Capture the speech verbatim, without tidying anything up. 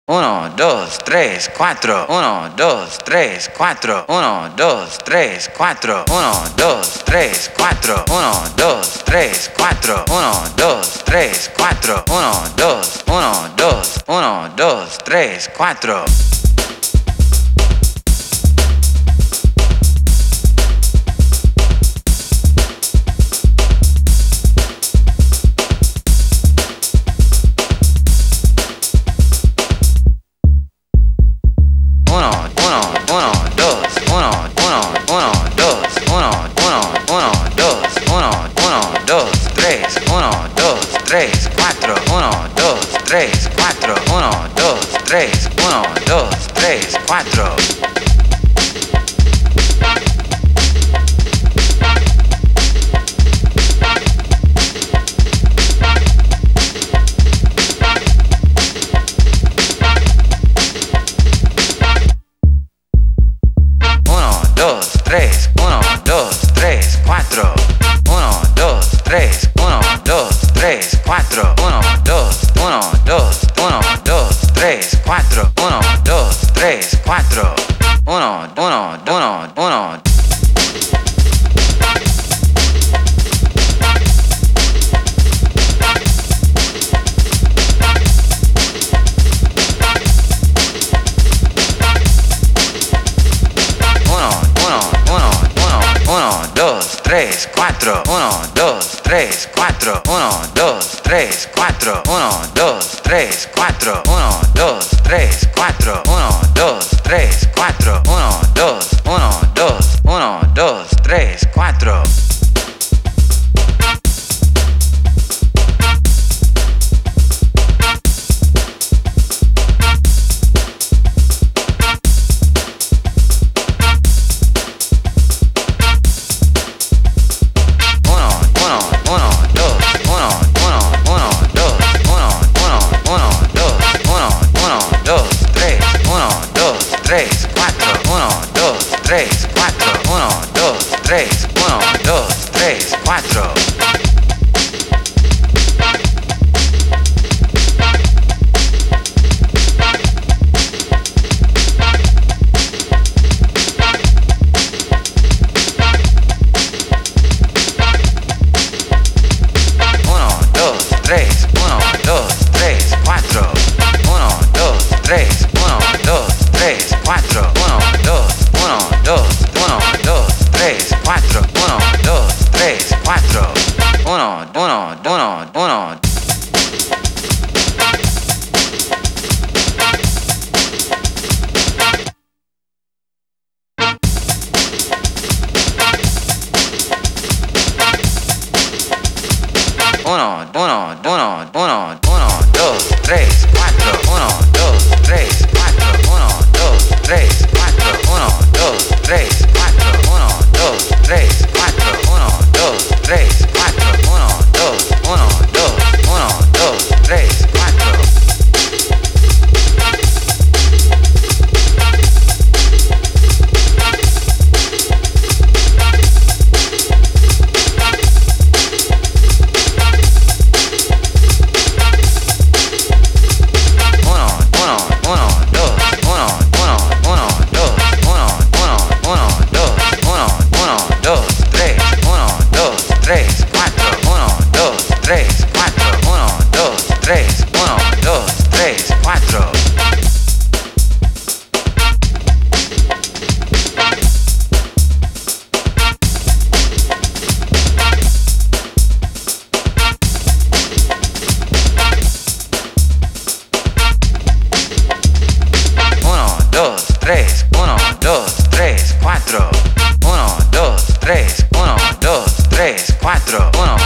uno, dos, tres, cuatro. uno, dos, tres, cuatro. uno, dos, tres, cuatro. uno, dos, tres, cuatro. uno, dos, tres, cuatro. uno, dos, tres, cuatro. uno, dos, uno, dos, uno, dos, tres, cuatro. tres, cuatro, uno, dos, tres, cuatro, uno, dos, tres, uno, dos, tres, cuatro. uno, dos, tres, uno, dos, tres, cuatro. uno, dos, tres, uno, dos, tres, cuatro. uno, dos, uno, dos, uno, dos, tres, cuatro. uno, dos, tres, cuatro. uno, uno, uno, uno. uno, dos, tres, cuatro. uno, dos, tres, cuatro. uno, dos, tres, cuatro. uno, dos, tres, cuatro. uno, dos, tres, cuatro. uno, dos, tres, cuatro. uno, dos, uno, dos, uno, dos, tres, cuatro. tres, cuatro, uno, dos, tres, cuatro, uno, dos, tres, uno, dos, tres, cuatro. uno, dos, tres, uno, dos, tres, cuatro. uno, dos, tres, uno, dos, tres, cuatro. uno, dos, uno, dos, uno, dos, tres, cuatro. uno, dos, tres, cuatro. uno, uno, uno, uno. uno, uno, uno, uno, uno, dos, tres, cuatro. uno, dos, tres, cuatro. uno, dos, tres, cuatro. uno, dos, tres, cuatro. uno, dos, tres, cuatro. uno, dos, tres, cuatro. uno, dos, uno, dos, uno, dos, tres, cuatro. tres, cuatro, uno, dos, tres, cuatro, uno, dos, tres, uno, dos, tres, cuatro. uno, dos, tres, uno, dos, tres, cuatro. uno, dos, tres, uno, dos, tres, cuatro. uno,